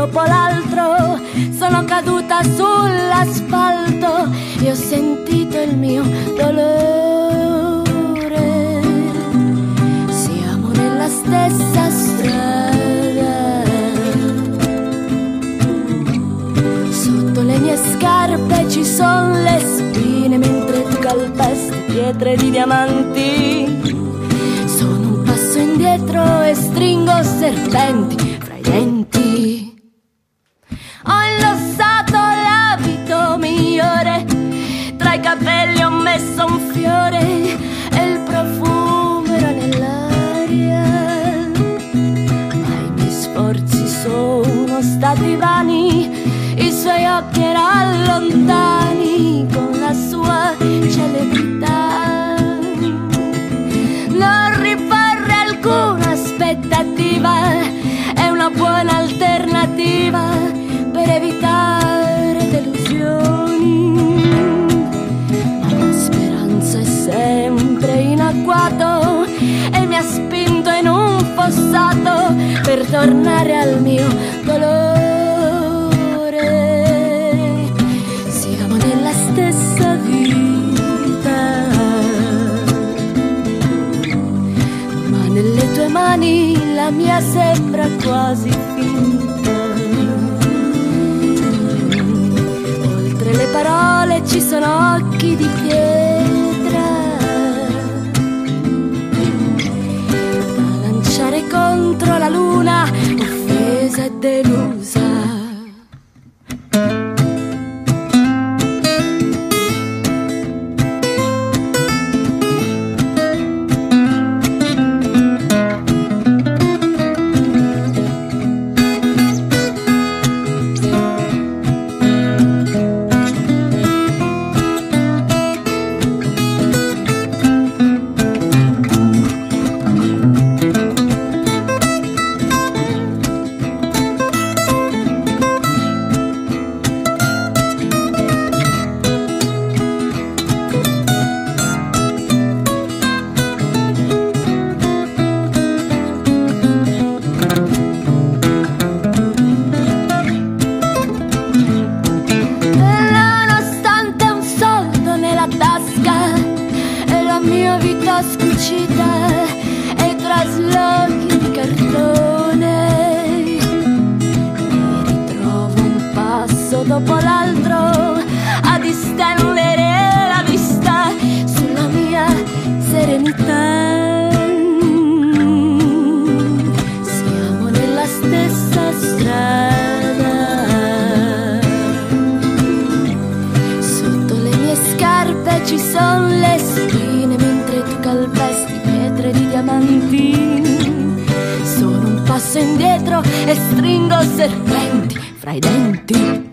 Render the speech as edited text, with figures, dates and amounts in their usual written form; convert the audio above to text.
dopo l'altro, sono caduta sull'asfalto e ho sentito il mio dolore. Siamo nella stessa strada, sotto le mie scarpe ci sono le spine, mentre tu calpesti pietre di diamanti. Sono un passo indietro e stringo serpenti fra i denti. Ho indossato l'abito migliore, tra i capelli ho messo un fiore e il profumo era nell'aria. Ma i miei sforzi sono stati vani, i suoi occhi erano lontani con la sua celebrità. Non riporre alcuna aspettativa, è una buona alternativa per evitare delusioni. Ma la speranza è sempre in agguato e mi ha spinto in un fossato per tornare al mio dolore. Siamo nella stessa vita, ma nelle tue mani la mia sembra quasi finta. Oltre le parole ci sono occhi di pietra da lanciare contro la luna, offesa e delusa. Scucita e traslochi di cartone, mi ritrovo un passo dopo l'altro a distendere la vista sulla mia serenità. Siamo nella stessa strada, sotto le mie scarpe ci sono le spine, mentre tu calpesti pietre di diamanti. Sono un passo indietro e stringo serpenti fra i denti.